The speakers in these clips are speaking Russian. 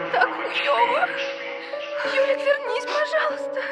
так хуёво. Юлик, вернись, пожалуйста.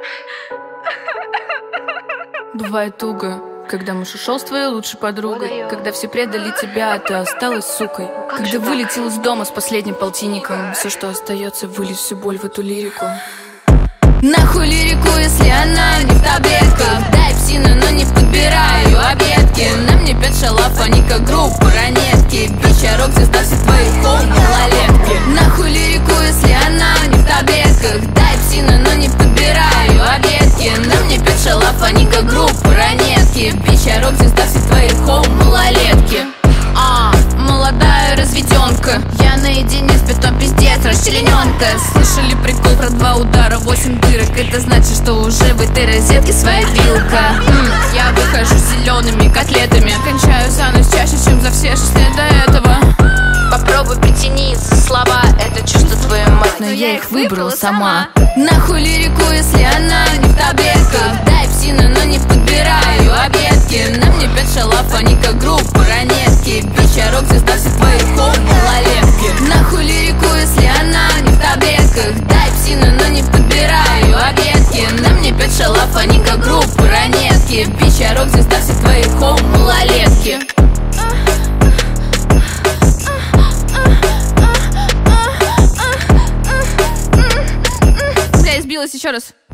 Бывает туго, когда муж ушел с твоей лучшей подругой, когда все предали тебя, а ты осталась сукой, когда вылетел из дома с последним полтинником. Все, что остается, вылить всю боль в эту лирику. Нахуй лирику, если она не в таблетках. Дай псину, но не подбираю объедки. На мне 5 шалав, они как группа ранетки. Бича, рок-звезда, все твои малолетки. Нахуй лирику, если она не в таблетках. Дай псину, но не подбираю объедки. На мне 5 шалав, они как группа ранетки. Бича, рок-звезда, все твои малолетки. Молодая разведенка, я наедине с бетом, пиздец, расчлененка. Слышали прикол про 2 удара, 8 дырок? Это значит, что уже в этой розетке своя вилка. Я выхожу с зелеными котлетами, кончаю за ночь чаще, чем за все 6 лет до этого. Попробуй притяни за слова, это чувство твою мать, но я их выбрала сама. Нахуй лирику, если она не в таблетках. Дай псину, но не подбираю объедки. На мне 5 шалав, они как группа ранетки. Бича, рок-звезда, все твои малолетки. Нахуй лирику, если она не в таблетках. Дай псину, но не подбираю объедки. На мне 5 шалав, они как группа ранетки. Бича, рок-звезда, все твои малолетки. Бля, избилась еще раз.